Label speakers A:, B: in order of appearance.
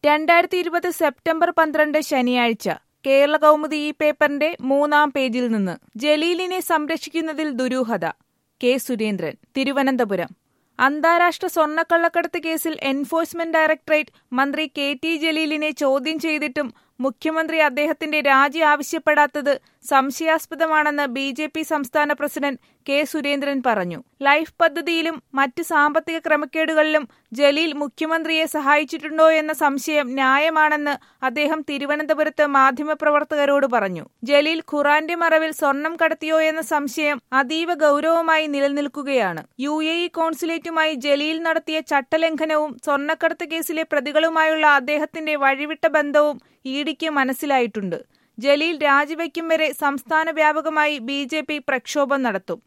A: 2020 September 12 ശനിയാഴ്ച കേരള കൗമുദി ഈ പേപ്പറിന്റെ 3-ാം പേജിൽ നിന്ന് ജലീലിനെ സംരക്ഷിക്കുന്നതിൽ ദുരൂഹത. കെ സുരേന്ദ്രൻ, തിരുവനന്തപുരം. അന്താരാഷ്ട്ര സ്വർണ്ണക്കള്ളക്കടത്ത് കേസിൽ എൻഫോഴ്സ്മെന്റ് ഡയറക്ടറേറ്റ് മന്ത്രി കെ ടി ജലീലിനെ ചോദ്യം ചെയ്തിട്ടും മുഖ്യമന്ത്രി അദ്ദേഹത്തിന്റെ രാജി ആവശ്യപ്പെടാത്തത് സംശയാസ്പദമാണെന്ന് ബി.ജെ.പി. സംസ്ഥാന പ്രസിഡന്റ് കെ സുരേന്ദ്രൻ പറഞ്ഞു. ലൈഫ് പദ്ധതിയിലും മറ്റ് സാമ്പത്തിക ക്രമക്കേടുകളിലും ജലീൽ മുഖ്യമന്ത്രിയെ സഹായിച്ചിട്ടുണ്ടോ എന്ന സംശയം ന്യായമാണെന്ന് അദ്ദേഹം തിരുവനന്തപുരത്ത് മാധ്യമപ്രവർത്തകരോട് പറഞ്ഞു. ജലീൽ ഖുറാന്റെ മറവിൽ സ്വർണം കടത്തിയോ എന്ന സംശയം അതീവ ഗൗരവമായി നിലനിൽക്കുകയാണ്. UAE കോൺസുലേറ്റുമായി ജലീൽ നടത്തിയ ചട്ടലംഘനവും സ്വർണ്ണക്കടത്ത് കേസിലെ പ്രതികളുമായുള്ള അദ്ദേഹത്തിന്റെ വഴിവിട്ട ബന്ധവും ഇഡിക്ക് മനസ്സിലായിട്ടുണ്ട്. ജലീൽ രാജിവെക്കും വരെ സംസ്ഥാന വ്യാപകമായി ബി.ജെ.പി. പ്രക്ഷോഭം നടത്തും.